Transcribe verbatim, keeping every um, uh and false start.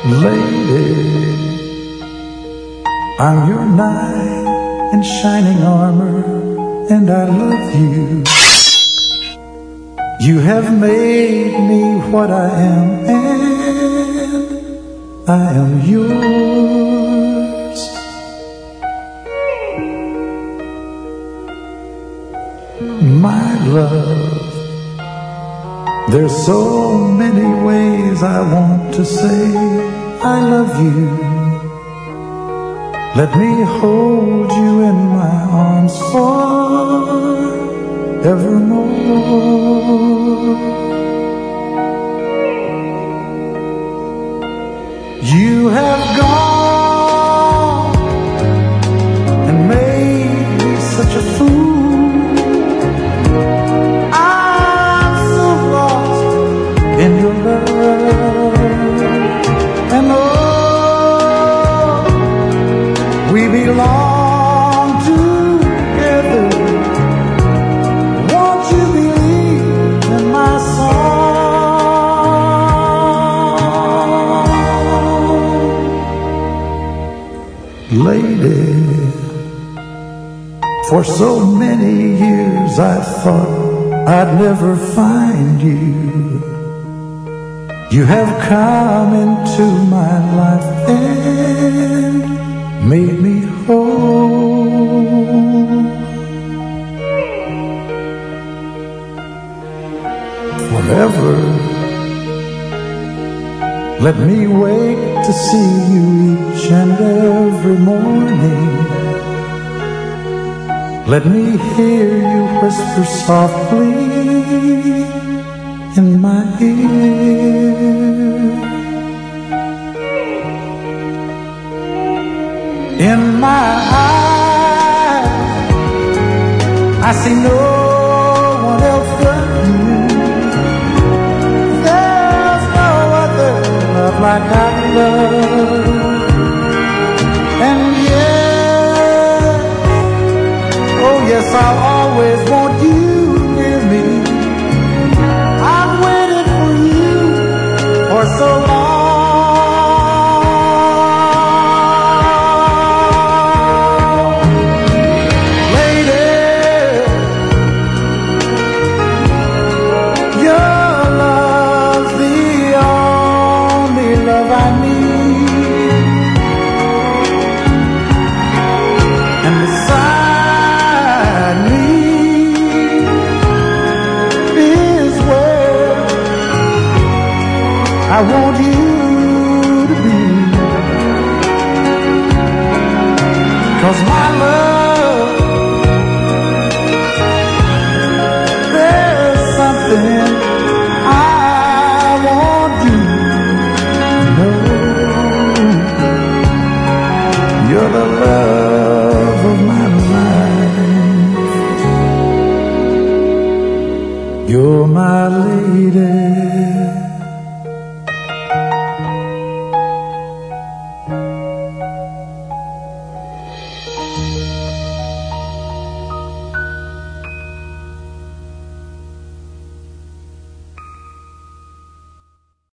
Lady, I'm your knight in shining armor, and I love you. You have made me what I am, and I am yours. My love, there's so many ways I want to say I love you. Let me hold you in my arms forevermore. You have gone and made me such a fool. I'm so lost in your love, and oh, we belong together. Won't you believe in my song? Lady, for so many years I thought I'd never find you. You have come into my life and made me whole. Forever, let me wake to see you each and every morning. Let me hear you whisper softly in my ear. In my eyes, I see no one else but you. There's no other love like I love. And yes, oh yes, I'll always want you near me. I've waited for you for so long. I want you to be, 'cause my love, there's something I want you to know. You're the love